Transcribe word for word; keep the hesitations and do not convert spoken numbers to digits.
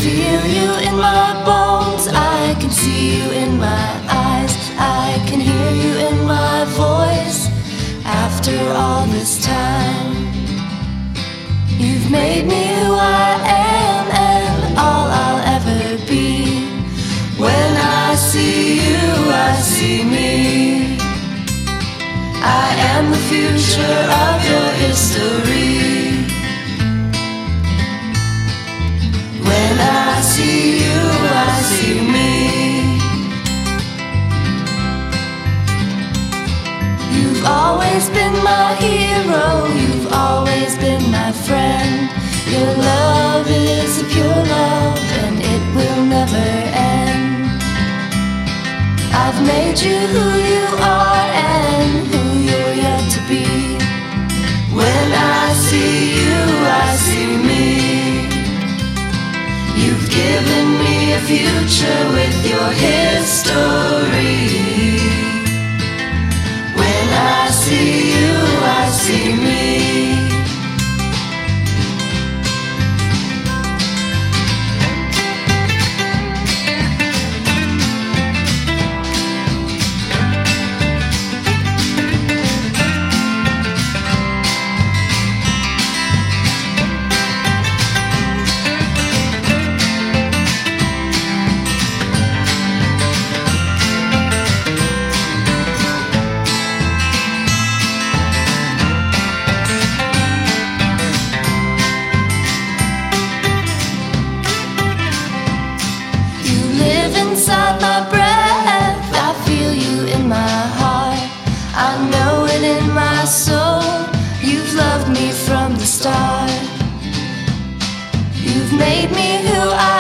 feel you in my bones, I can see you in my eyes, I can hear you in my voice. After all this time, you've made me who I am and all I'll ever be. When I see you, I see me. I am the future of your history. When I see you, I see me. You've always been my hero, you've always been my friend. Your love is a pure love and it will never end. I've made you who you are and who you're yet to be. When I see you, I see me. You've given me a future with your history. When I see you, I see me. Inside my breath, I feel you in my heart. I know it in my soul. You've loved me from the start. You've made me who I